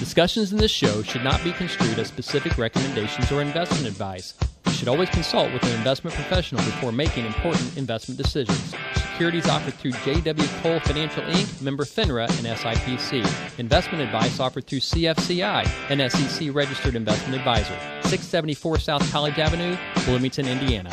Discussions in this show should not be construed as specific recommendations or investment advice. You should always consult with an investment professional before making important investment decisions. Securities offered through J.W. Cole Financial Inc., member FINRA and SIPC. Investment advice offered through CFCI, an SEC-registered investment advisor. 674 South College Avenue, Bloomington, Indiana.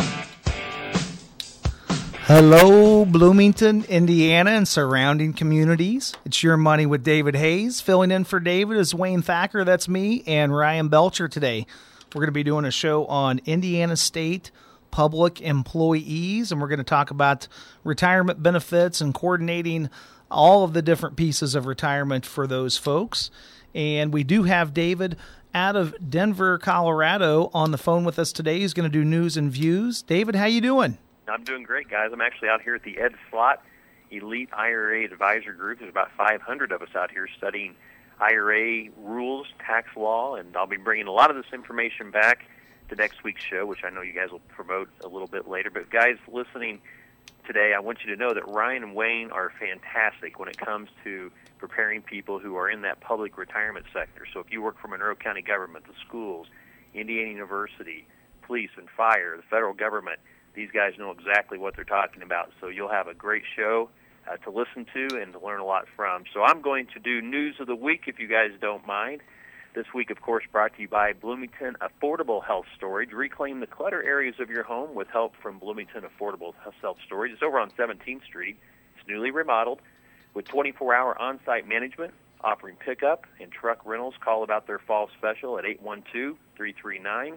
Hello, Bloomington, Indiana, and surrounding communities. It's Your Money with David Hayes. Filling in for David is Wayne Thacker, that's me, and Ryan Belcher today. We're going to be doing a show on Indiana State public employees, and we're going to talk about retirement benefits and coordinating all of the different pieces of retirement for those folks. And we do have David out of Denver, Colorado, on the phone with us today. He's going to do news and views. David, how you doing? I'm doing great, guys. I'm actually out here at the Ed Slott Elite IRA Advisor Group. There's about 500 of us out here studying IRA rules, tax law, and I'll be bringing a lot of this information back to next week's show, which I know you guys will promote a little bit later. But, guys, listening today, I want you to know that Ryan and Wayne are fantastic when it comes to preparing people who are in that public retirement sector. So if you work for Monroe County government, the schools, Indiana University, police and fire, the federal government, these guys know exactly what they're talking about, so you'll have a great show to listen to and to learn a lot from. So I'm going to do News of the Week, if you guys don't mind. This week, of course, brought to you by Bloomington Affordable Health Storage. Reclaim the clutter areas of your home with help from Bloomington Affordable Health Storage. It's over on 17th Street. It's newly remodeled with 24-hour on-site management, offering pickup and truck rentals. Call about their fall special at 812-339.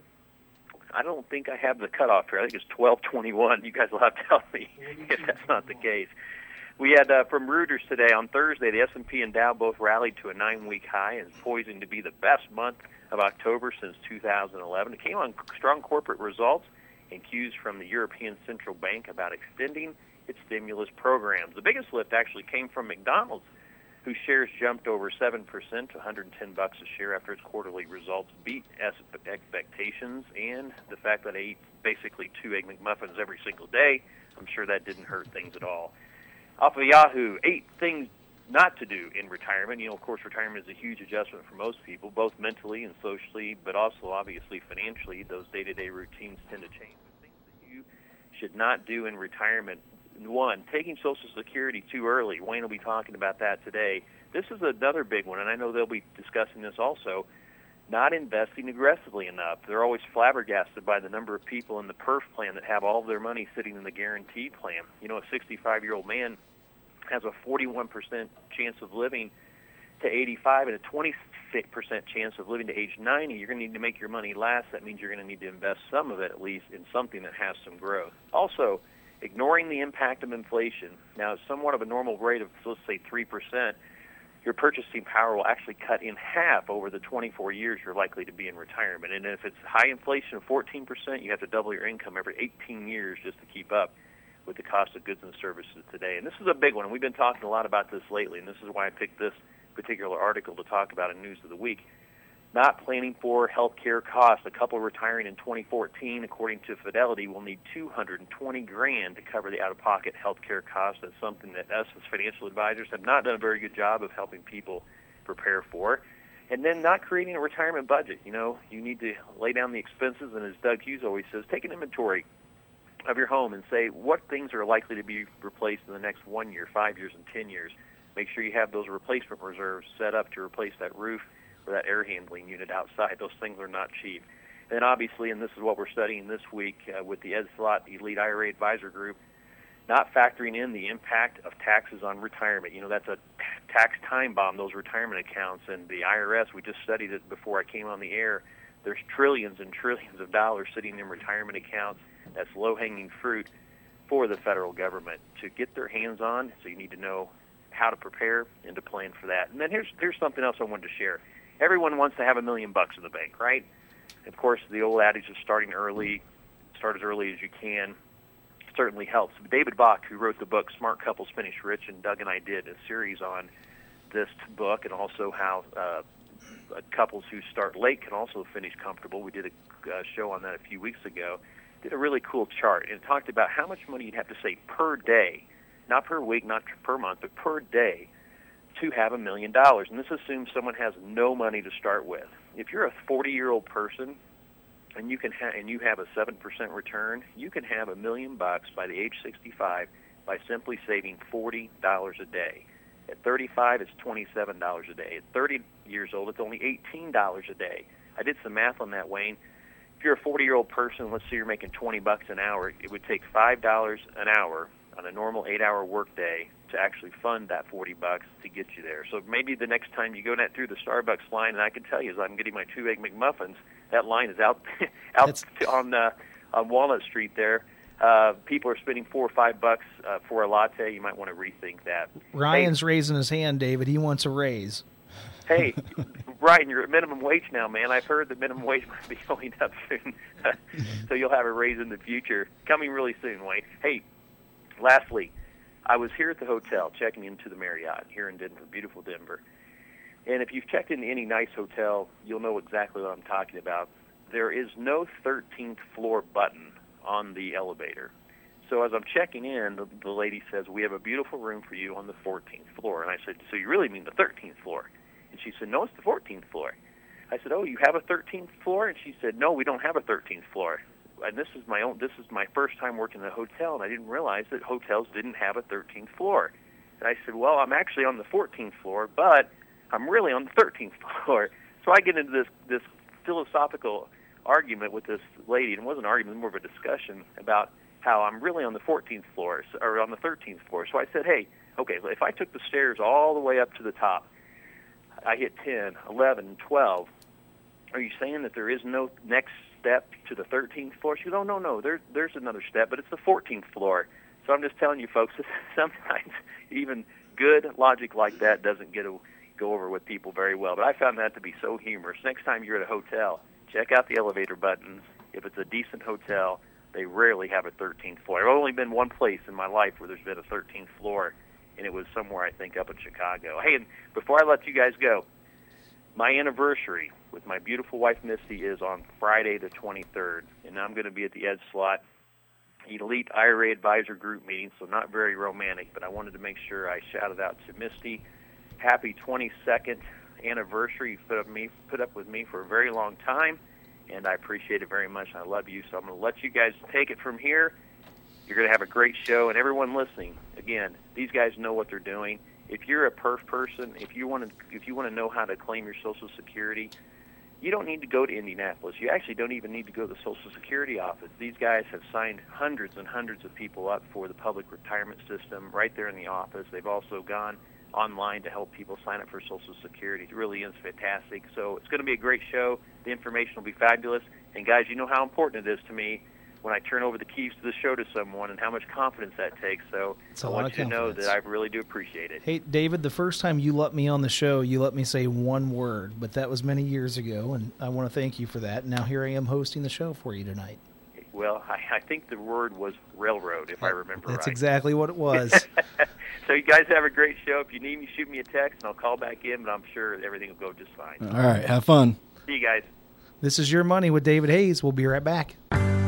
I don't think I have the cutoff here. I think it's 12:21. You guys will have to tell me if that's not the case. We had from Reuters today on Thursday, the S&P and Dow both rallied to a 9-week high and is poising to be the best month of October since 2011. It came on strong corporate results and cues from the European Central Bank about extending its stimulus programs. The biggest lift actually came from McDonald's, whose shares jumped over 7% to $110 a share after its quarterly results beat expectations, and the fact that I eat basically 2 Egg McMuffins every single day, I'm sure that didn't hurt things at all. Off of Yahoo, 8 things not to do in retirement. You know, of course, retirement is a huge adjustment for most people, both mentally and socially, but also obviously financially. Those day-to-day routines tend to change. The things that you should not do in retirement: 1, taking Social Security too early. Wayne will be talking about that today. This is another big one, and I know they'll be discussing this also. Not investing aggressively enough. They're always flabbergasted by the number of people in the PERF plan that have all of their money sitting in the guaranteed plan. You know, a 65-year-old man has a 41% chance of living to 85 and a 26% chance of living to age 90. You're going to need to make your money last. That means you're going to need to invest some of it, at least, in something that has some growth. Also, ignoring the impact of inflation. Now, at somewhat of a normal rate of, let's say, 3%, your purchasing power will actually cut in half over the 24 years you're likely to be in retirement. And if it's high inflation of 14%, you have to double your income every 18 years just to keep up with the cost of goods and services today. And this is a big one, and we've been talking a lot about this lately, and this is why I picked this particular article to talk about in News of the Week. Not planning for health care costs. A couple retiring in 2014, according to Fidelity, will need $220,000 to cover the out-of-pocket health care costs. That's something that us as financial advisors have not done a very good job of helping people prepare for. And then not creating a retirement budget. You know, you need to lay down the expenses, and as Doug Hughes always says, take an inventory of your home and say what things are likely to be replaced in the next 1 year, 5 years, and 10 years. Make sure you have those replacement reserves set up to replace that roof or that air handling unit outside. Those things are not cheap. And obviously, and this is what we're studying this week with the Ed Slott Elite IRA Advisor Group, not factoring in the impact of taxes on retirement. You know, that's a tax time bomb, those retirement accounts. And the IRS, we just studied it before I came on the air, there's trillions and trillions of dollars sitting in retirement accounts. That's low-hanging fruit for the federal government to get their hands on, so you need to know how to prepare and to plan for that. And then here's something else I wanted to share. Everyone wants to have $1 million in the bank, right? Of course, the old adage of starting early, start as early as you can, certainly helps. David Bach, who wrote the book Smart Couples Finish Rich, and Doug and I did a series on this book, and also how couples who start late can also finish comfortable. We did a show on that a few weeks ago. Did a really cool chart, and it talked about how much money you'd have to save per day, not per week, not per month, but per day, to have $1 million. And this assumes someone has no money to start with. If you're a 40-year-old person and you have a 7% return, you can have $1 million by the age 65 by simply saving $40 a day. At 35, it's $27 a day. At 30 years old, it's only $18 a day. I did some math on that, Wayne. If you're a 40-year-old person, let's say you're making $20 an hour, it would take $5 an hour on a normal 8-hour workday to actually fund that $40 to get you there. So maybe the next time you go through the Starbucks line, and I can tell you, as I'm getting my 2-egg McMuffins, that line is out on Walnut Street there. People are spending $4 or $5 for a latte. You might want to rethink that. Ryan's raising his hand, David. He wants a raise. Hey, Ryan, you're at minimum wage now, man. I've heard the minimum wage might be going up soon, so you'll have a raise in the future. Coming really soon, Wayne. Hey, lastly, I was here at the hotel checking into the Marriott here in Denver, beautiful Denver. And if you've checked into any nice hotel, you'll know exactly what I'm talking about. There is no 13th floor button on the elevator. So as I'm checking in, the lady says, we have a beautiful room for you on the 14th floor. And I said, so you really mean the 13th floor? And she said, no, it's the 14th floor. I said, oh, you have a 13th floor? And she said, no, we don't have a 13th floor. And this is my first time working in a hotel, and I didn't realize that hotels didn't have a 13th floor. And I said, well, I'm actually on the 14th floor, but I'm really on the 13th floor. So I get into this philosophical argument with this lady, and it wasn't an argument, it was more of a discussion about how I'm really on the 14th floor, or on the 13th floor. So I said, hey, okay, if I took the stairs all the way up to the top, I hit 10, 11, 12, are you saying that there is no next step to the 13th floor? She goes, oh, no, there's another step, but it's the 14th floor. So I'm just telling you, folks, sometimes even good logic like that doesn't go over with people very well. But I found that to be so humorous. Next time you're at a hotel, check out the elevator buttons. If it's a decent hotel, they rarely have a 13th floor. I've only been one place in my life where there's been a 13th floor, and it was somewhere, I think, up in Chicago. Hey, and before I let you guys go, my anniversary with my beautiful wife, Misty, is on Friday the 23rd, and I'm going to be at the Ed Slot Elite IRA Advisor Group meeting, so not very romantic, but I wanted to make sure I shouted out to Misty. Happy 22nd anniversary. You put up with me for a very long time, and I appreciate it very much, and I love you, so I'm going to let you guys take it from here. You're going to have a great show, and everyone listening, again, these guys know what they're doing. If you're a perf person, if you want to know how to claim your Social Security, you don't need to go to Indianapolis. You actually don't even need to go to the Social Security office. These guys have signed hundreds and hundreds of people up for the public retirement system right there in the office. They've also gone online to help people sign up for Social Security. It really is fantastic. So it's going to be a great show. The information will be fabulous. And guys, you know how important it is to me when I turn over the keys to the show to someone and how much confidence that takes. So I want you to know that I really do appreciate it. Hey, David, the first time you let me on the show, you let me say one word, but that was many years ago, and I want to thank you for that. Now here I am hosting the show for you tonight. Well, I think the word was railroad, if I remember right. That's exactly what it was. So you guys have a great show. If you need me, shoot me a text, and I'll call back in, but I'm sure everything will go just fine. All right, have fun. See you guys. This is Your Money with David Hayes. We'll be right back.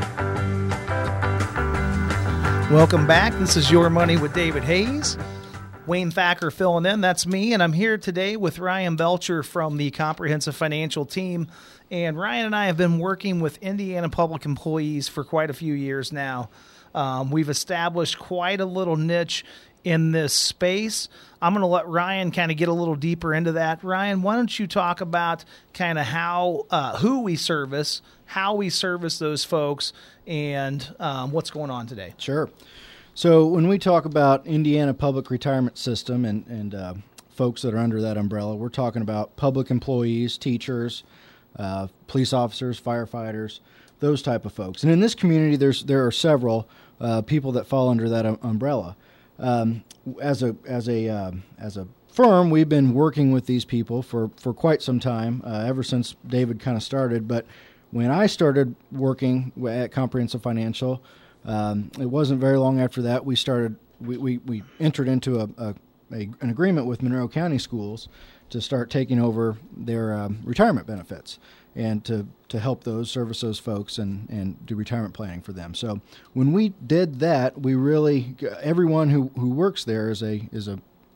Welcome back. This is Your Money with David Hayes. Wayne Thacker filling in. That's me, and I'm here today with Ryan Belcher from the Comprehensive Financial Team. And Ryan and I have been working with Indiana public employees for quite a few years now. We've established quite a little niche in this space. I'm going to let Ryan kind of get a little deeper into that. Ryan, why don't you talk about kind of how, who we service, how we service those folks, and what's going on today? Sure. So when we talk about Indiana Public Retirement System and folks that are under that umbrella, we're talking about public employees, teachers, police officers, firefighters, those type of folks. And in this community, there are several people that fall under that umbrella. As a firm, we've been working with these people for quite some time, ever since David kind of started. But when I started working at Comprehensive Financial, it wasn't very long after that we entered into an agreement with Monroe County Schools to start taking over their retirement benefits and to help service those folks and do retirement planning for them. So when we did that, we really everyone who works there is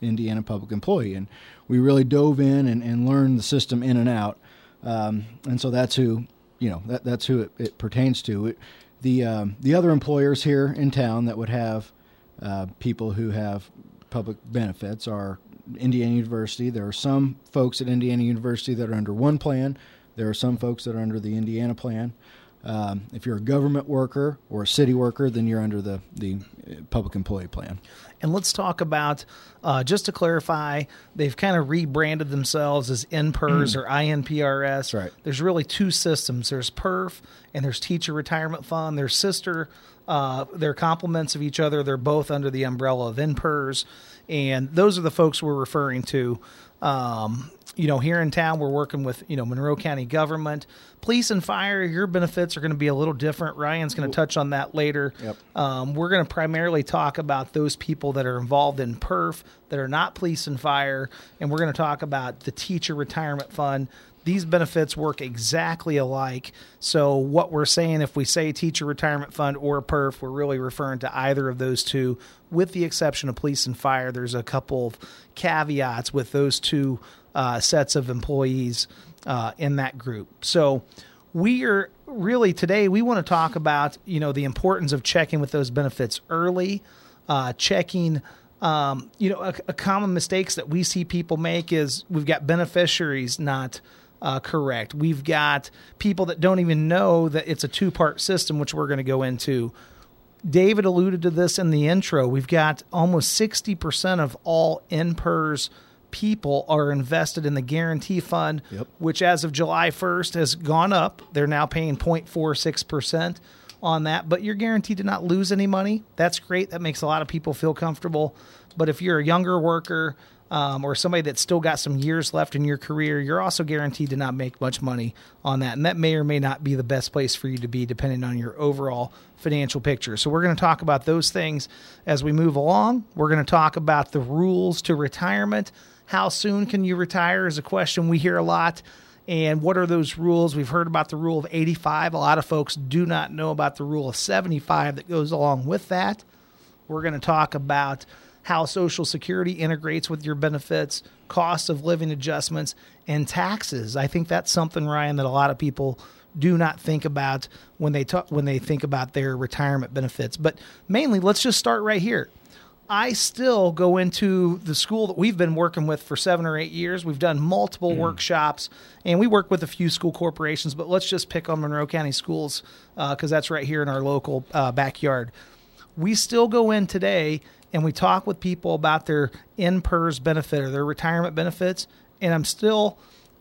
Indiana public employee. And we really dove in and learned the system in and out. And so that's who, that's who it pertains to. The other employers here in town that would have people who have public benefits are Indiana University. There are some folks at Indiana University that are under one plan. There are some folks that are under the Indiana plan. If you're a government worker or a city worker, then you're under the public employee plan. And let's talk about, just to clarify, they've kind of rebranded themselves as NPERS or INPRS. Right. There's really two systems. There's PERF and there's Teacher Retirement Fund. They're sister. They're complements of each other. They're both under the umbrella of NPERS. And those are the folks we're referring to. Here in town, we're working with, Monroe County government. Police and fire, your benefits are going to be a little different. Ryan's going to touch on that later. Yep. We're going to primarily talk about those people that are involved in PERF that are not police and fire, and we're going to talk about the Teacher Retirement Fund. These benefits work exactly alike. So what we're saying, if we say Teacher Retirement Fund or PERF, we're really referring to either of those two, with the exception of police and fire. There's a couple of caveats with those two sets of employees in that group. So we are really today, we want to talk about, the importance of checking with those benefits early, checking, a common mistakes that we see people make is we've got beneficiaries not correct. We've got people that don't even know that it's a two-part system, which we're going to go into. David alluded to this in the intro. We've got almost 60% of all NPERS people are invested in the guarantee fund, which as of July 1st has gone up. They're now paying 0.46% on that, but you're guaranteed to not lose any money. That's great. That makes a lot of people feel comfortable. But if you're a younger worker or somebody that's still got some years left in your career, you're also guaranteed to not make much money on that. And that may or may not be the best place for you to be depending on your overall financial picture. So we're going to talk about those things as we move along. We're going to talk about the rules to retirement. How soon can you retire is a question we hear a lot. And what are those rules? We've heard about the rule of 85. A lot of folks do not know about the rule of 75 that goes along with that. We're going to talk about how Social Security integrates with your benefits, cost of living adjustments, and taxes. I think that's something, Ryan, that a lot of people do not think about when they think about their retirement benefits. But mainly, let's just start right here. I still go into the school that we've been working with for 7 or 8 years. We've done multiple workshops, and we work with a few school corporations, but let's just pick on Monroe County Schools because that's right here in our local backyard. We still go in today, and we talk with people about their NPERS benefit or their retirement benefits, and I'm still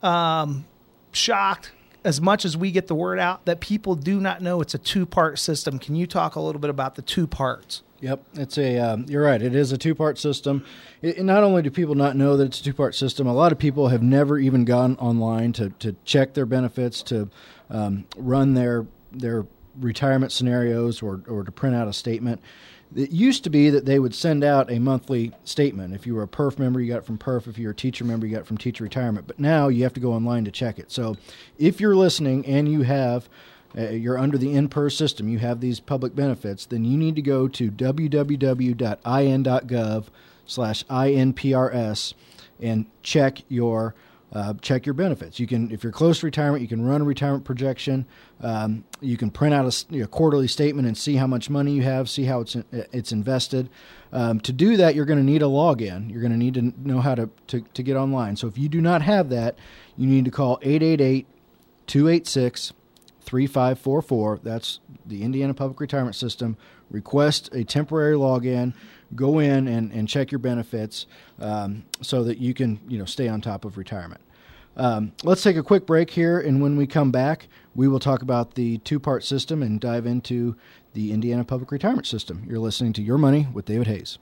shocked, as much as we get the word out, that people do not know it's a two-part system. Can you talk a little bit about the two parts? Yep, it's you're right. It is a two-part system. Not only do people not know that it's a two-part system, a lot of people have never even gone online to check their benefits, to run their retirement scenarios or to print out a statement. It used to be that they would send out a monthly statement. If you were a PERF member, you got it from PERF. If you're a teacher member, you got it from Teacher Retirement. But now you have to go online to check it. So if you're listening and you have you're under the NPERS system, you have these public benefits, then you need to go to www.in.gov/INPRS and check your benefits. You can, if you're close to retirement, you can run a retirement projection. You can print out a quarterly statement and see how much money you have, see how it's invested. To do that, you're going to need a login. You're going to need to know how to get online. So if you do not have that, you need to call 888-286-3544. That's the Indiana Public Retirement System. Request a temporary login. Go in and check your benefits so that you can stay on top of retirement. Let's take a quick break here, and when we come back, we will talk about the two-part system and dive into the Indiana Public Retirement System. You're listening to Your Money with David Hayes.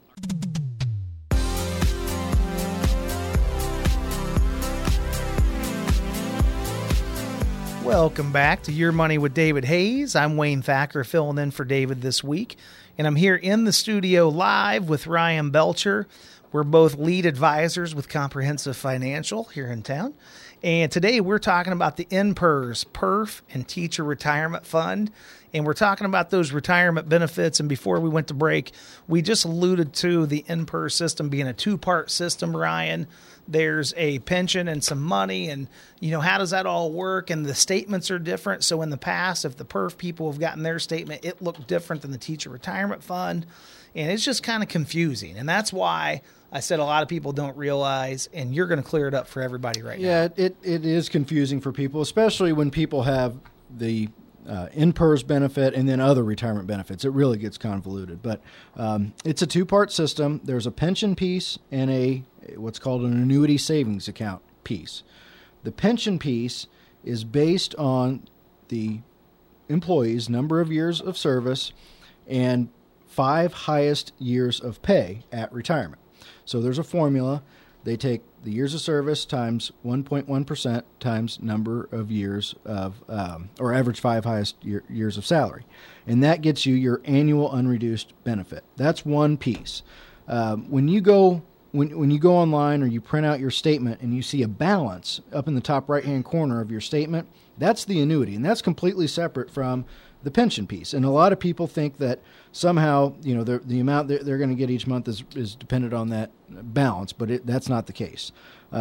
Welcome back to Your Money with David Hayes. I'm Wayne Thacker, filling in for David this week, and I'm here in the studio live with Ryan Belcher. We're both lead advisors with Comprehensive Financial here in town. And today we're talking about the NPERS, PERF, and Teacher Retirement Fund. And we're talking about those retirement benefits. And before we went to break, we just alluded to the NPERS system being a two-part system, Ryan. There's a pension and some money, and, how does that all work? And the statements are different. So in the past, if the PERF people have gotten their statement, it looked different than the Teacher Retirement Fund. And it's just kind of confusing. And that's why I said a lot of people don't realize, and you're going to clear it up for everybody right now. Yeah, it is confusing for people, especially when people have the NPERS benefit and then other retirement benefits. It really gets convoluted. But it's a two-part system. There's a pension piece and what's called an annuity savings account piece. The pension piece is based on the employee's number of years of service and 5 highest years of pay at retirement. So there's a formula. They take the years of service times 1.1% times number of years of, or average 5 highest years of salary. And that gets you your annual unreduced benefit. That's one piece. When you go online or you print out your statement and you see a balance up in the top right-hand corner of your statement, that's the annuity. And that's completely separate from the pension piece. And a lot of people think that somehow, the amount they're going to get each month is dependent on that balance, but that's not the case.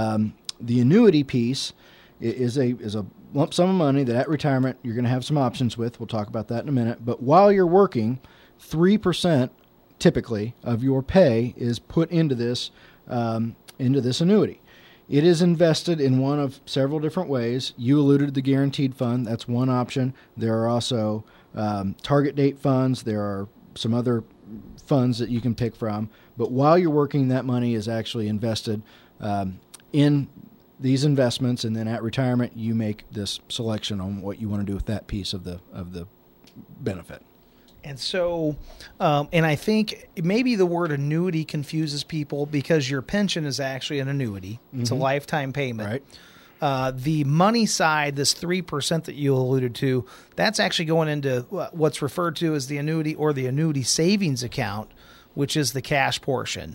The annuity piece is a lump sum of money that at retirement you're going to have some options with. We'll talk about that in a minute. But while you're working, 3% typically of your pay is put into this annuity. It is invested in one of several different ways. You alluded to the guaranteed fund. That's one option. There are also target date funds. There are some other funds that you can pick from. But while you're working, that money is actually invested in these investments, and then at retirement, you make this selection on what you want to do with that piece of the benefit. And so, and I think maybe the word annuity confuses people because your pension is actually an annuity. It's a lifetime payment. Right. The money side, this 3% that you alluded to, that's actually going into what's referred to as the annuity or the annuity savings account, which is the cash portion.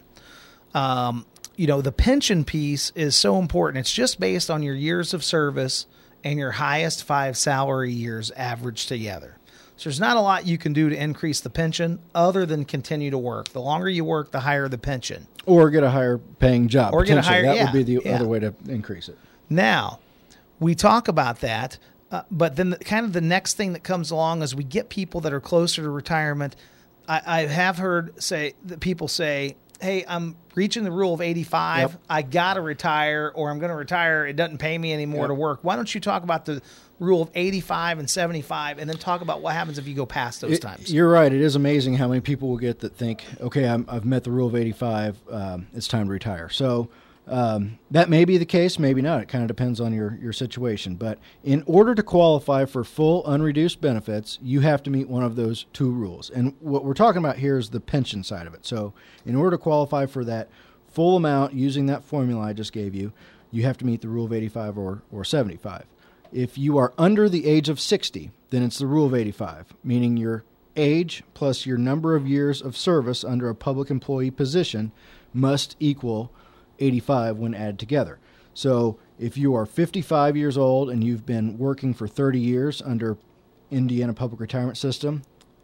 The pension piece is so important. It's just based on your years of service and your highest 5 salary years averaged together. So there's not a lot you can do to increase the pension other than continue to work. The longer you work, the higher the pension. Or get a higher paying job. Or get a higher, that would be the other way to increase it. Now, we talk about that, but then the next thing that comes along as we get people that are closer to retirement, I have heard people say, hey, I'm reaching the rule of 85. Yep. I got to retire, or I'm going to retire. It doesn't pay me anymore to work. Why don't you talk about the rule of 85 and 75 and then talk about what happens if you go past those times? You're right. It is amazing how many people will get that think, okay, I've met the rule of 85. It's time to retire. So that may be the case, maybe not. It kind of depends on your situation. But in order to qualify for full unreduced benefits, you have to meet one of those 2 rules. And what we're talking about here is the pension side of it. So in order to qualify for that full amount using that formula I just gave you, you have to meet the rule of 85 or 75. If you are under the age of 60, then it's the rule of 85, meaning your age plus your number of years of service under a public employee position must equal 85 when added together. So if you are 55 years old and you've been working for 30 years under Indiana Public Retirement System,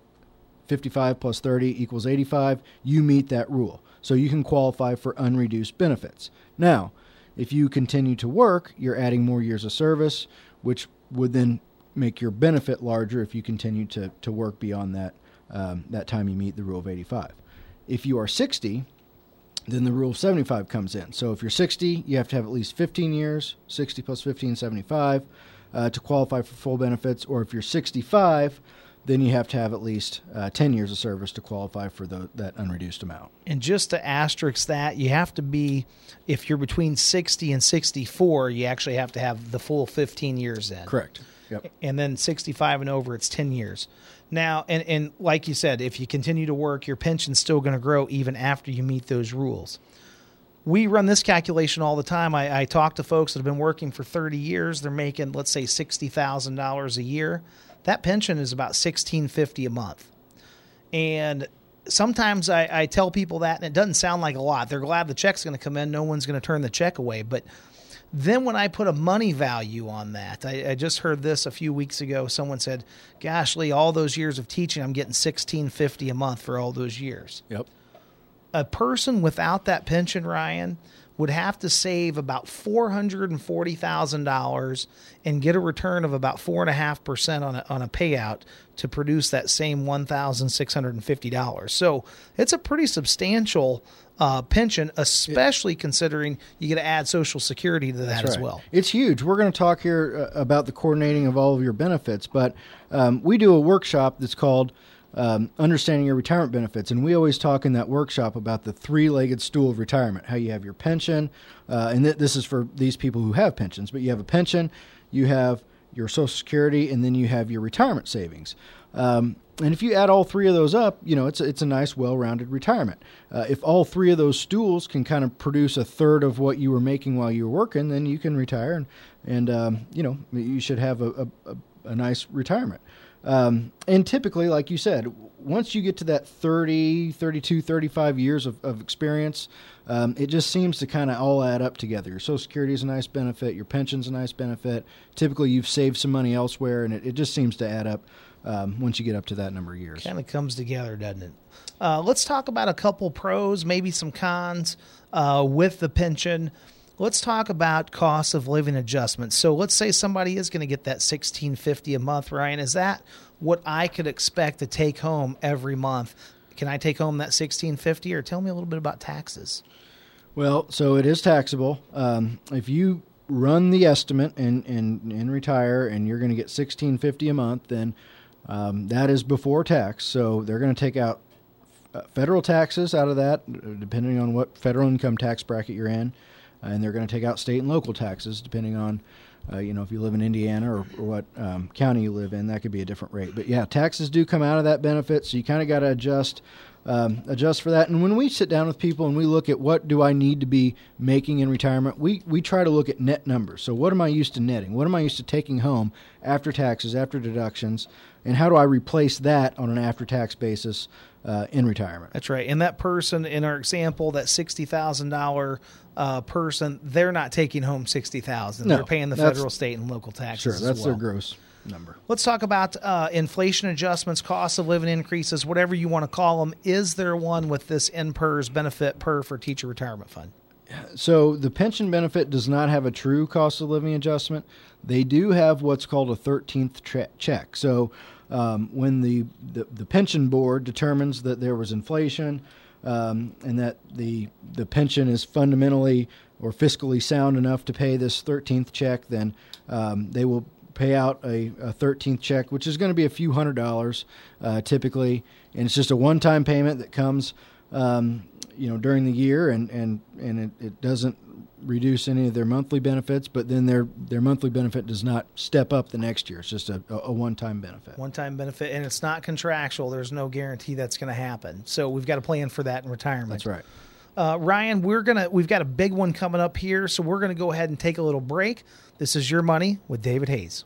55 plus 30 equals 85, you meet that rule. So you can qualify for unreduced benefits. Now, if you continue to work, you're adding more years of service, which would then make your benefit larger if you continue to work beyond that time you meet the rule of 85. If you are 60, then the rule of 75 comes in. So if you're 60, you have to have at least 15 years, 60 plus 15, 75, to qualify for full benefits. Or if you're 65, then you have to have at least 10 years of service to qualify for that unreduced amount. And just to asterisk that, you have to be, if you're between 60 and 64, you actually have to have the full 15 years in. Correct. Yep. And then 65 and over, it's 10 years. Now, and like you said, if you continue to work, your pension's still going to grow even after you meet those rules. We run this calculation all the time. I talk to folks that have been working for 30 years. They're making, let's say, $60,000 a year. That pension is about $1,650 a month. And sometimes I tell people that, and it doesn't sound like a lot. They're glad the check's going to come in. No one's going to turn the check away. But then when I put a money value on that, I just heard this a few weeks ago. Someone said, gosh, Lee, all those years of teaching, I'm getting $1,650 a month for all those years. Yep. A person without that pension, Ryan, would have to save about $440,000 and get a return of about 4.5% on a payout to produce that same $1,650. So it's a pretty substantial pension, especially considering you get to add Social Security to that as well. It's huge. We're going to talk here about the coordinating of all of your benefits, but we do a workshop that's called Understanding Your Retirement Benefits, and we always talk in that workshop about the three-legged stool of retirement, how you have your pension, and this is for these people who have pensions, but you have a pension, you have your Social Security, and then you have your retirement savings. And if you add all three of those up, it's a nice, well-rounded retirement. If all three of those stools can kind of produce a third of what you were making while you were working, then you can retire, and you should have a nice retirement. And typically, like you said, once you get to that 30, 32, 35 years of experience, it just seems to kind of all add up together. Your Social Security is a nice benefit. Your pension's a nice benefit. Typically, you've saved some money elsewhere, and it just seems to add up once you get up to that number of years. Kind of comes together, doesn't it? Let's talk about a couple pros, maybe some cons with the pension. Let's talk about cost of living adjustments. So let's say somebody is going to get that $1,650 a month, Ryan. Is that what I could expect to take home every month? Can I take home that $1,650, or tell me a little bit about taxes? Well, so it is taxable. If you run the estimate and retire and you're going to get $1,650 a month, then that is before tax. So they're going to take out federal taxes out of that, depending on what federal income tax bracket you're in. And they're going to take out state and local taxes depending on, if you live in Indiana or what county you live in. That could be a different rate. But, yeah, taxes do come out of that benefit, so you kind of got to adjust for that. And when we sit down with people and we look at what do I need to be making in retirement, we try to look at net numbers. So what am I used to netting? What am I used to taking home after taxes, after deductions, and how do I replace that on an after-tax basis in retirement? That's right. And that person in our example, that $60,000 person, they're not taking home $60,000. No, they're paying the federal, state, and local taxes. Sure, that's as well. their gross number. Let's talk about inflation adjustments, cost of living increases, whatever you want to call them. Is there one with this NPERS benefit per for Teacher Retirement Fund? So the pension benefit does not have a true cost of living adjustment. They do have what's called a 13th check. So when the pension board determines that there was inflation and that the pension is fundamentally or fiscally sound enough to pay this 13th check, then they will pay out a 13th check, which is going to be a few $100s typically, and it's just a one-time payment that comes during the year, and it doesn't reduce any of their monthly benefits, but then their monthly benefit does not step up the next year. It's just a one-time benefit. One-time benefit, and it's not contractual. There's no guarantee that's going to happen. So we've got to plan for that in retirement. That's right. Ryan, we've got a big one coming up here, so we're going to go ahead and take a little break. This is Your Money with David Hayes.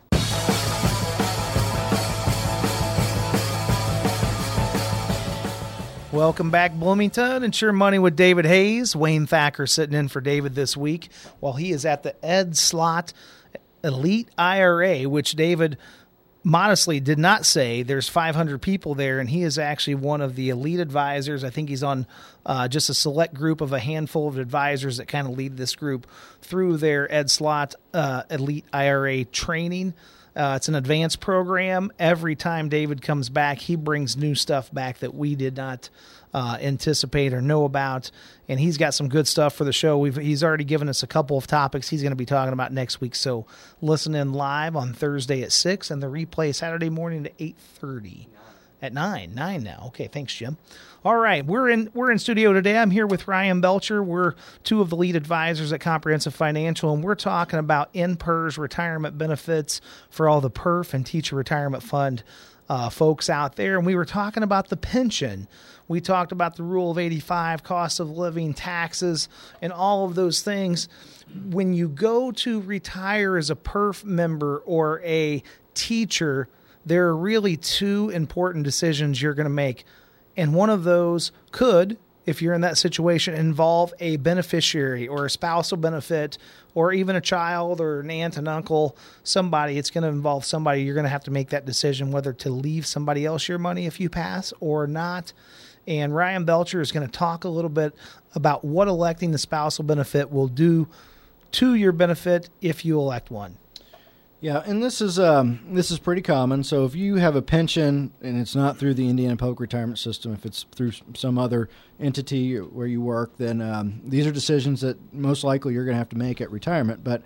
Welcome back, Bloomington. It's Your Money with David Hayes. Wayne Thacker sitting in for David this week while he is at the Ed Slott Elite IRA, which David modestly did not say there's 500 people there, and he is actually one of the elite advisors. I think he's on just a select group of a handful of advisors that kind of lead this group through their Ed Slott Elite IRA training. It's an advanced program. Every time David comes back, he brings new stuff back that we did not anticipate or know about, and he's got some good stuff for the show. He's already given us a couple of topics he's going to be talking about next week, so listen in live on Thursday at 6 and the replay Saturday morning at 8:30. At 9 now. Okay, thanks, Jim. All right, we're in studio today. I'm here with Ryan Belcher. We're two of the lead advisors at Comprehensive Financial, and we're talking about NPERS retirement benefits for all the PERF and Teacher Retirement Fund folks out there. And we were talking about the pension. We talked about the Rule of 85, cost of living, taxes, and all of those things. When you go to retire as a PERF member or a teacher, there are really two important decisions you're going to make. And one of those could, if you're in that situation, involve a beneficiary or a spousal benefit or even a child or an aunt, an uncle, somebody. It's going to involve somebody. You're going to have to make that decision whether to leave somebody else your money if you pass or not. And Ryan Belcher is going to talk a little bit about what electing the spousal benefit will do to your benefit if you elect one. Yeah, and this is pretty common. So if you have a pension and it's not through the Indiana Public Retirement System, if it's through some other entity where you work, then these are decisions that most likely you're going to have to make at retirement. But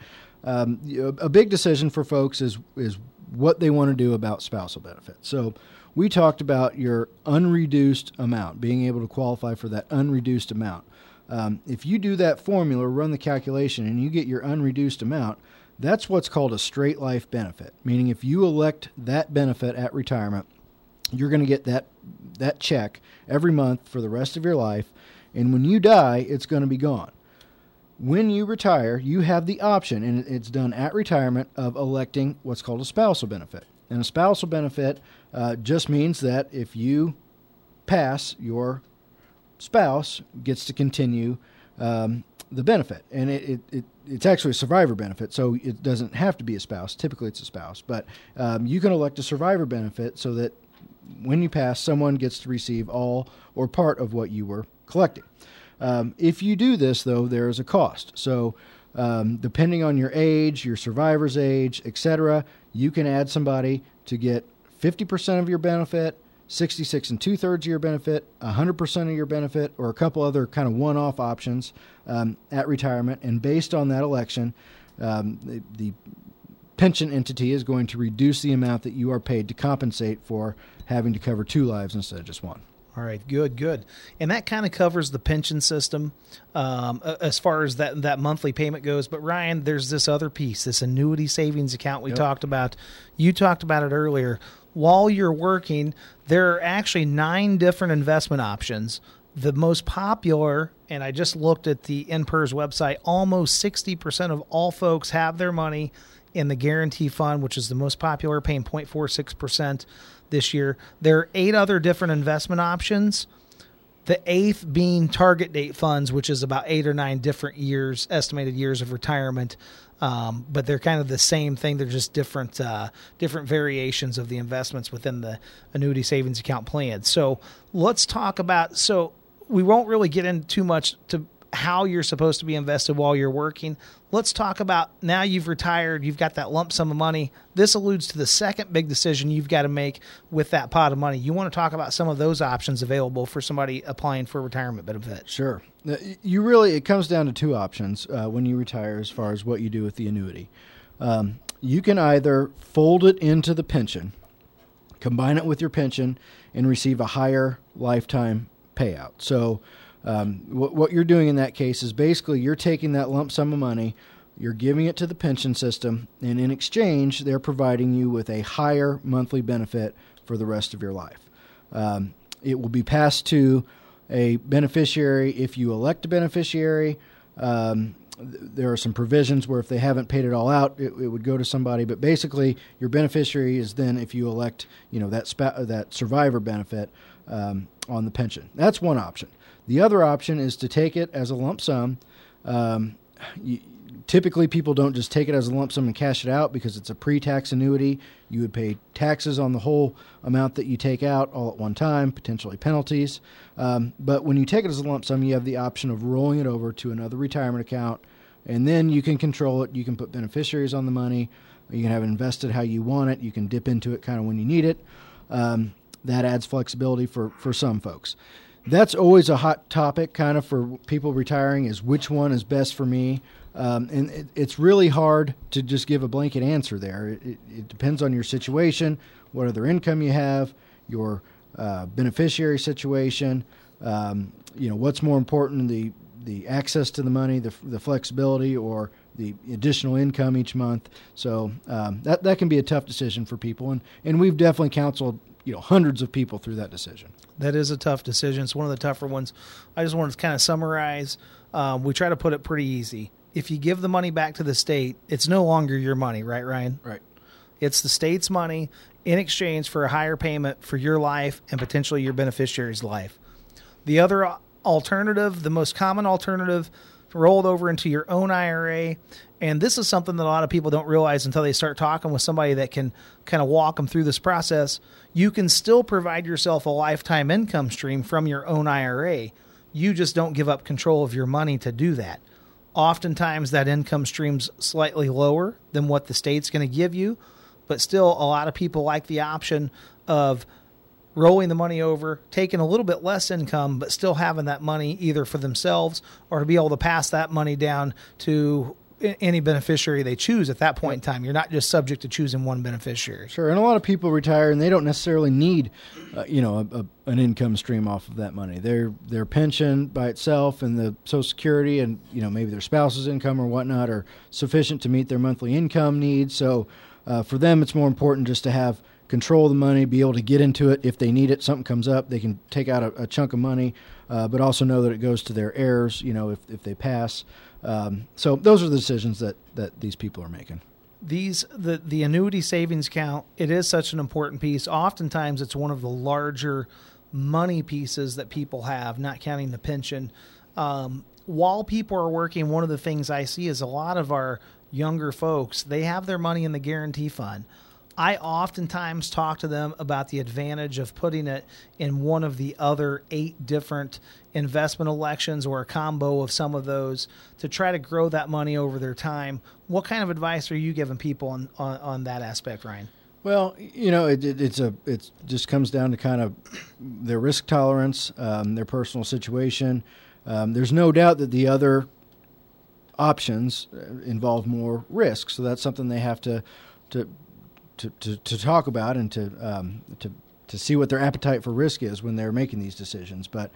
a big decision for folks is what they want to do about spousal benefits. So we talked about your unreduced amount, being able to qualify for that unreduced amount. If you do that formula, run the calculation, and you get your unreduced amount, that's what's called a straight life benefit, meaning if you elect that benefit at retirement, you're going to get that check every month for the rest of your life, and when you die, it's going to be gone. When you retire, you have the option, and it's done at retirement, of electing what's called a spousal benefit. And a spousal benefit just means that if you pass, your spouse gets to continue the benefit, and it's actually a survivor benefit, so it doesn't have to be a spouse. Typically, it's a spouse, but you can elect a survivor benefit so that when you pass, someone gets to receive all or part of what you were collecting. If you do this, though, there is a cost. So depending on your age, your survivor's age, etc., you can add somebody to get 50% of your benefit, 66 2/3 of your benefit, 100% of your benefit, or a couple other kind of one-off options at retirement. And based on that election, the pension entity is going to reduce the amount that you are paid to compensate for having to cover 2 lives instead of just one. All right, good. And that kind of covers the pension system as far as that monthly payment goes. But, Ryan, there's this other piece, this annuity savings account we talked about. You talked about it earlier. While you're working, there are actually 9 different investment options. The most popular, and I just looked at the NPERS website, almost 60% of all folks have their money in the guarantee fund, which is the most popular, paying 0.46% this year. There are 8 other different investment options. The 8th being target date funds, which is about 8 or 9 different years, estimated years of retirement. But they're kind of the same thing. They're just different variations of the investments within the annuity savings account plan. So let's talk about, so we won't really get into too much to how you're supposed to be invested while you're working. Let's talk about, now you've retired, you've got that lump sum of money. This alludes to the second big decision you've got to make with that pot of money. You want to talk about some of those options available for somebody applying for retirement benefit. Sure. It comes down to 2 options when you retire as far as what you do with the annuity. You can either fold it into the pension, combine it with your pension, and receive a higher lifetime payout. So what you're doing in that case is basically you're taking that lump sum of money, you're giving it to the pension system, and in exchange, they're providing you with a higher monthly benefit for the rest of your life. It will be passed to a beneficiary if you elect a beneficiary. There are some provisions where if they haven't paid it all out, it would go to somebody. But basically, your beneficiary is then if you elect, that survivor benefit on the pension. That's one option. The other option is to take it as a lump sum. Typically, people don't just take it as a lump sum and cash it out because it's a pre-tax annuity. You would pay taxes on the whole amount that you take out all at one time, potentially penalties. But when you take it as a lump sum, you have the option of rolling it over to another retirement account, and then you can control it. You can put beneficiaries on the money. You can have it invested how you want it. You can dip into it kind of when you need it. That adds flexibility for some folks. That's always a hot topic kind of for people retiring, is which one is best for me. And it's really hard to just give a blanket answer there. It depends on your situation, what other income you have, your beneficiary situation, what's more important, the access to the money, the flexibility, or the additional income each month. So that can be a tough decision for people, and we've definitely counseled hundreds of people through that decision. That is a tough decision. It's one of the tougher ones. I just wanted to kind of summarize. We try to put it pretty easy. If you give the money back to the state, it's no longer your money, right, Ryan? Right. It's the state's money, in exchange for a higher payment for your life and potentially your beneficiary's life. The other alternative, the most common alternative, rolled over into your own IRA. And this is something that a lot of people don't realize until they start talking with somebody that can kind of walk them through this process. You can still provide yourself a lifetime income stream from your own IRA. You just don't give up control of your money to do that. Oftentimes that income stream's slightly lower than what the state's going to give you, but still a lot of people like the option of rolling the money over, taking a little bit less income, but still having that money either for themselves or to be able to pass that money down to any beneficiary they choose at that point in time. You're not just subject to choosing one beneficiary. Sure, and a lot of people retire and they don't necessarily need, an income stream off of that money. Their pension by itself and the Social Security and maybe their spouse's income or whatnot are sufficient to meet their monthly income needs. So for them, it's more important just to have control of the money, be able to get into it if they need it. Something comes up, they can take out a chunk of money, but also know that it goes to their heirs, if they pass. So those are the decisions that these people are making. The annuity savings account, it is such an important piece. Oftentimes it's one of the larger money pieces that people have, not counting the pension. While people are working, one of the things I see is a lot of our younger folks, they have their money in the guarantee fund. I oftentimes talk to them about the advantage of putting it in one of the other 8 different investment elections or a combo of some of those to try to grow that money over their time. What kind of advice are you giving people on that aspect, Ryan? Well, it just comes down to kind of their risk tolerance, their personal situation. There's no doubt that the other options involve more risk, so that's something they have to talk about and to see what their appetite for risk is when they're making these decisions. But,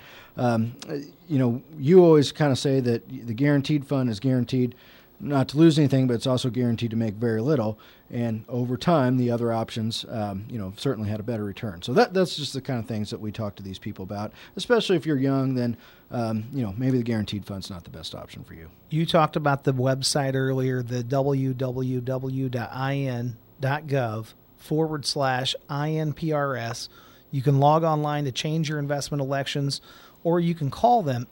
you always kind of say that the guaranteed fund is guaranteed not to lose anything, but it's also guaranteed to make very little. And over time, the other options, certainly had a better return. So that's just the kind of things that we talk to these people about, especially if you're young, then, maybe the guaranteed fund's not the best option for you. You talked about the website earlier, the www.in.gov/INPRS. You can log online to change your investment elections, or you can call them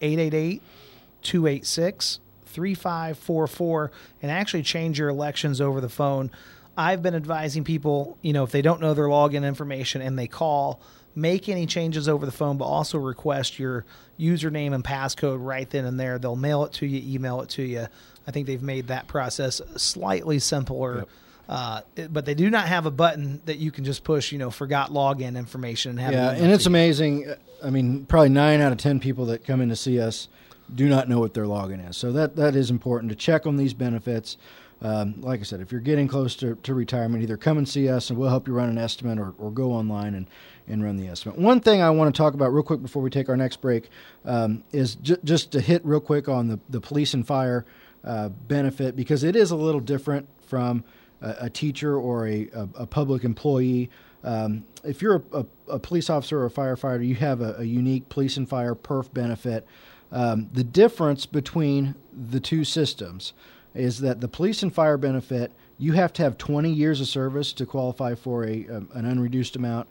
888-286-3544 and actually change your elections over the phone. I've been advising people, if they don't know their login information and they call, make any changes over the phone, but also request your username and passcode right then and there. They'll mail it to you, email it to you. I think they've made that process slightly simpler. Yep. But they do not have a button that you can just push, forgot login information. And have and it's amazing. I mean, probably 9 out of 10 people that come in to see us do not know what their login is. So that is important to check on these benefits. Like I said, if you're getting close to retirement, either come and see us and we'll help you run an estimate or go online and run the estimate. One thing I want to talk about real quick before we take our next break is just to hit real quick on the police and fire benefit, because it is a little different from a teacher or a public employee. If you're a police officer or a firefighter, you have a unique police and fire PERF benefit. The difference between the two systems is that the police and fire benefit, you have to have 20 years of service to qualify for an unreduced amount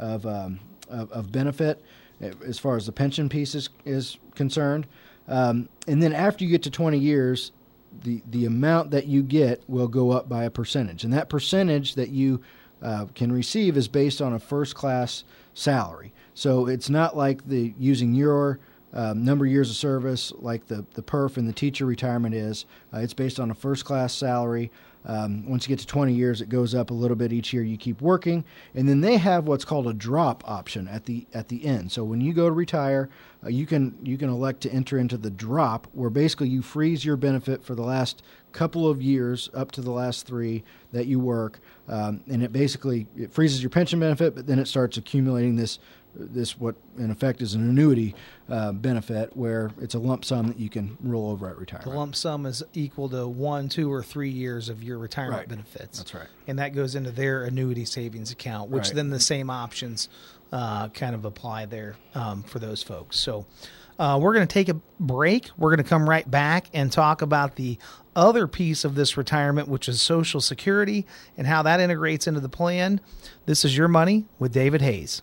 of benefit as far as the pension piece is concerned. And then after you get to 20 years, the amount that you get will go up by a percentage. And that percentage that you can receive is based on a first-class salary. So it's not like using your number of years of service like the PERF and the teacher retirement is. It's based on a first-class salary. Once you get to 20 years, it goes up a little bit each year you keep working. And then they have what's called a drop option at the end. So when you go to retire, you can elect to enter into the drop, where basically you freeze your benefit for the last couple of years up to the last 3 that you work. And it freezes your pension benefit, but then it starts accumulating this what in effect is an annuity benefit, where it's a lump sum that you can roll over at retirement. The lump sum is equal to 1, 2, or 3 years of your retirement benefits. That's right. And that goes into their annuity savings account, which then the same options kind of apply there for those folks. So we're going to take a break. We're going to come right back and talk about the other piece of this retirement, which is Social Security and how that integrates into the plan. This is Your Money with David Hayes.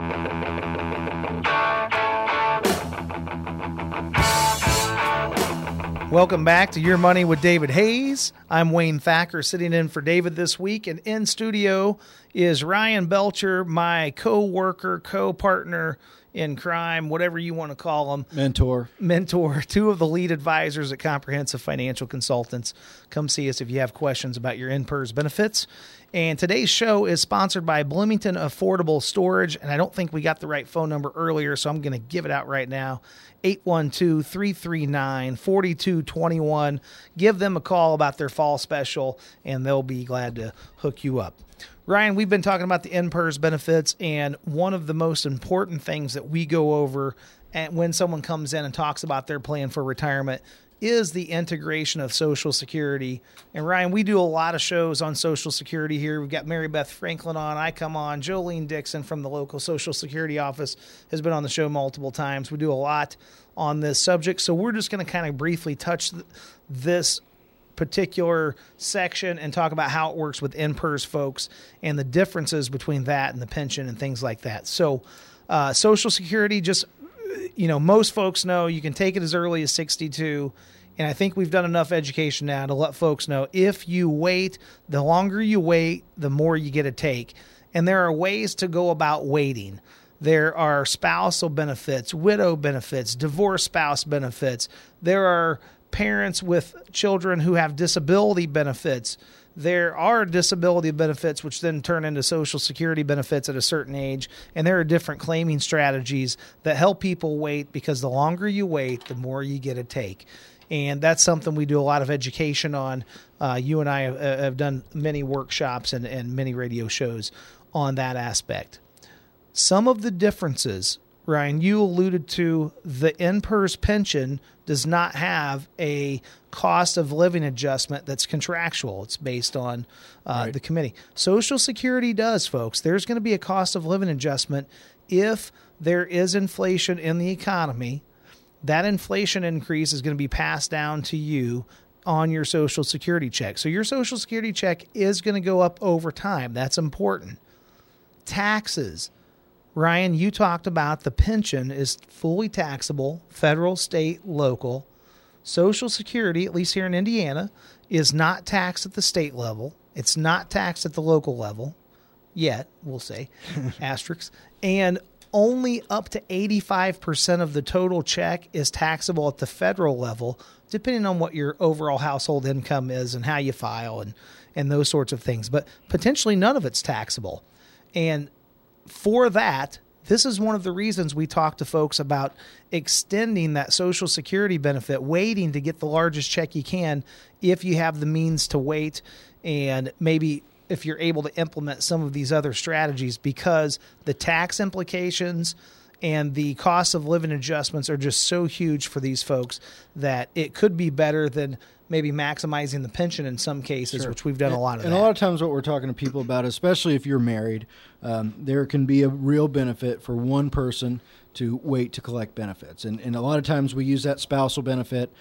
Welcome back to Your Money with David Hayes. I'm Wayne Thacker, sitting in for David this week, and in studio is Ryan Belcher, my co-worker, co-partner in crime, whatever you want to call them. Mentor, two of the lead advisors at Comprehensive Financial Consultants. Come see us if you have questions about your NPERS benefits. And today's show is sponsored by Bloomington Affordable Storage, and I don't think we got the right phone number earlier, so I'm going to give it out right now. 812-339-4221. Give them a call about their fall special, and they'll be glad to hook you up. Ryan, we've been talking about the NPERS benefits, and one of the most important things that we go over when someone comes in and talks about their plan for retirement is the integration of Social Security. And Ryan, we do a lot of shows on Social Security here. We've got Mary Beth Franklin on, I come on, Jolene Dixon from the local Social Security office has been on the show multiple times. We do a lot on this subject, so we're just going to kind of briefly touch this particular section and talk about how it works with NPERS folks and the differences between that and the pension and things like that. So Social Security, just, most folks know you can take it as early as 62. And I think we've done enough education now to let folks know if you wait, the longer you wait, the more you get to take. And there are ways to go about waiting. There are spousal benefits, widow benefits, divorced spouse benefits. There are parents with children who have disability benefits. There are disability benefits, which then turn into Social Security benefits at a certain age. And there are different claiming strategies that help people wait, because the longer you wait, the more you get to take. And that's something we do a lot of education on. You and I have done many workshops and many radio shows on that aspect. Some of the differences, Ryan, you alluded to, the NPERS pension does not have a cost of living adjustment that's contractual. It's based on the committee. Social Security does, folks. There's going to be a cost of living adjustment if there is inflation in the economy. That inflation increase is going to be passed down to you on your Social Security check. So your Social Security check is going to go up over time. That's important. Taxes. Ryan, you talked about the pension is fully taxable, federal, state, local. Social Security, at least here in Indiana, is not taxed at the state level. It's not taxed at the local level yet, we'll say, asterisks. And only up to 85% of the total check is taxable at the federal level, depending on what your overall household income is and how you file and those sorts of things. But potentially none of it's taxable. And for that, this is one of the reasons we talk to folks about extending that Social Security benefit, waiting to get the largest check you can if you have the means to wait, and maybe if you're able to implement some of these other strategies, because the tax implications and the cost of living adjustments are just so huge for these folks that it could be better than maybe maximizing the pension in some cases, sure, which we've done a lot of. And a lot of times what we're talking to people about, especially if you're married, there can be a real benefit for one person to wait to collect benefits. And a lot of times we use that spousal benefit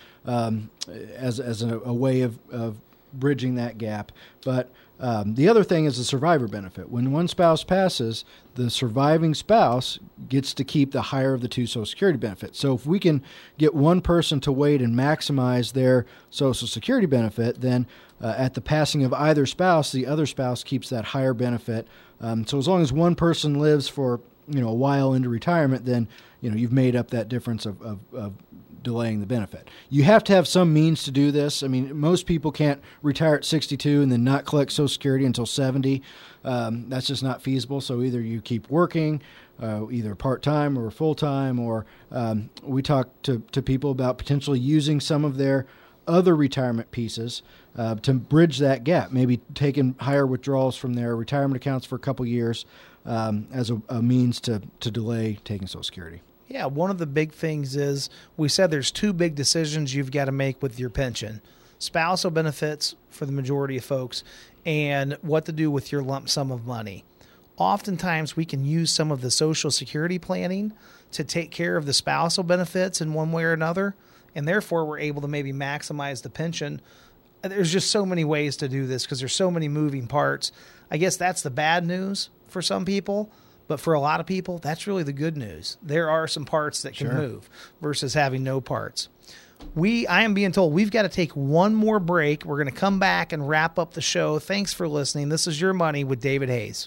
as a way of bridging that gap. But the other thing is the survivor benefit. When one spouse passes, the surviving spouse gets to keep the higher of the two Social Security benefits. So if we can get one person to wait and maximize their Social Security benefit, then at the passing of either spouse, the other spouse keeps that higher benefit. So as long as one person lives for a while into retirement, then you've made up that difference of delaying the benefit. You have to have some means to do this. I mean, most people can't retire at 62 and then not collect Social Security until 70. That's just not feasible. So either you keep working, either part-time or full-time, or we talk to people about potentially using some of their other retirement pieces to bridge that gap, maybe taking higher withdrawals from their retirement accounts for a couple years as a means to delay taking Social Security. Yeah, one of the big things is we said there's two big decisions you've got to make with your pension. Spousal benefits for the majority of folks, and what to do with your lump sum of money. Oftentimes we can use some of the Social Security planning to take care of the spousal benefits in one way or another, and therefore we're able to maybe maximize the pension there's just so many ways to do this because there's so many moving parts. I guess that's the bad news for some people, but for a lot of people, that's really the good news. There are some parts that can move versus having no parts. I am being told we've got to take one more break. We're going to come back and wrap up the show. Thanks for listening. This is Your Money with David Hayes.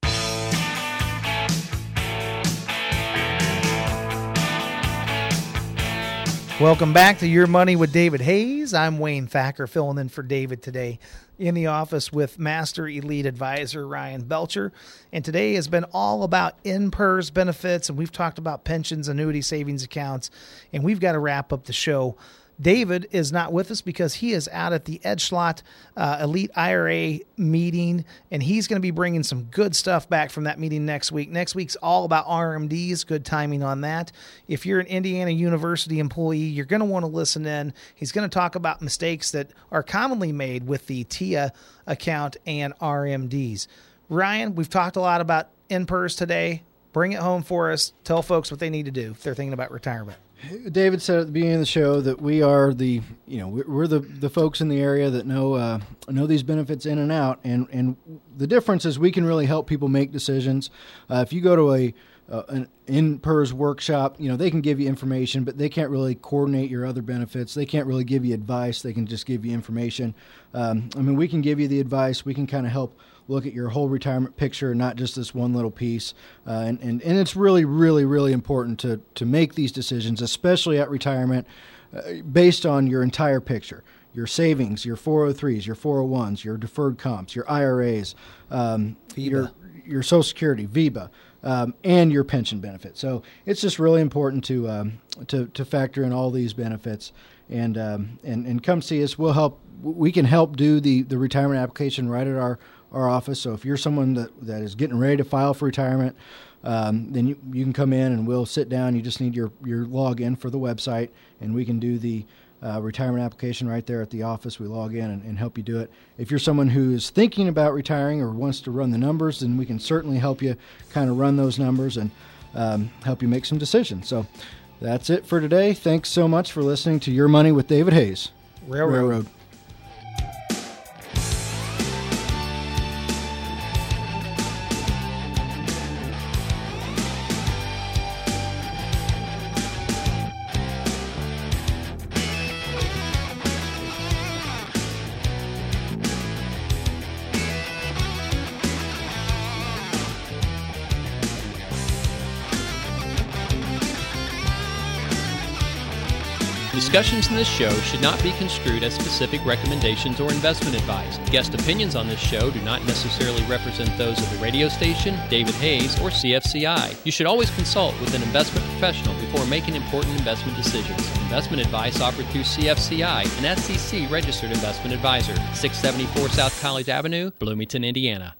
Welcome back to Your Money with David Hayes. I'm Wayne Thacker, filling in for David today in the office with Master Elite Advisor Ryan Belcher. And today has been all about NPERS benefits, and we've talked about pensions, annuity savings accounts, and we've got to wrap up the show. David is not with us because he is out at the Edgeslot Elite IRA meeting, and he's going to be bringing some good stuff back from that meeting next week. Next week's all about RMDs. Good timing on that. If you're an Indiana University employee, you're going to want to listen in. He's going to talk about mistakes that are commonly made with the TIA account and RMDs. Ryan, we've talked a lot about NPERS today. Bring it home for us. Tell folks what they need to do if they're thinking about retirement. David said at the beginning of the show that we are we're the folks in the area that know these benefits in and out, and the difference is we can really help people make decisions. If you go to an NPERS workshop, they can give you information, but they can't really coordinate your other benefits. They can't really give you advice. They can just give you information. We can give you the advice. We can kind of help look at your whole retirement picture, not just this one little piece. And it's really, really, really important to make these decisions, especially at retirement, based on your entire picture. Your savings, your 403s, your 401s, your deferred comps, your IRAs, your Social Security, VEBA, and your pension benefit. So it's just really important to factor in all these benefits and come see us. We can help do the retirement application right at our office. So if you're someone that is getting ready to file for retirement, then you can come in and we'll sit down. You just need your login for the website, and we can do the retirement application right there at the office. We log in and help you do it. If you're someone who is thinking about retiring or wants to run the numbers, then we can certainly help you kind of run those numbers and help you make some decisions. So that's it for today. Thanks so much for listening to Your Money with David Hayes. Railroad. Discussions in this show should not be construed as specific recommendations or investment advice. Guest opinions on this show do not necessarily represent those of the radio station, David Hayes, or CFCI. You should always consult with an investment professional before making important investment decisions. Investment advice offered through CFCI, an SEC-registered investment advisor, 674 South College Avenue, Bloomington, Indiana.